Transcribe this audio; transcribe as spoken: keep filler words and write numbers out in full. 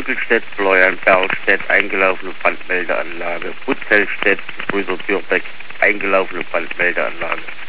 Bückelstedt, Fleuern, Berlstedt, eingelaufene Brandmeldeanlage. Butzellstedt, Brüder Bürbeck, eingelaufene Brandmeldeanlage.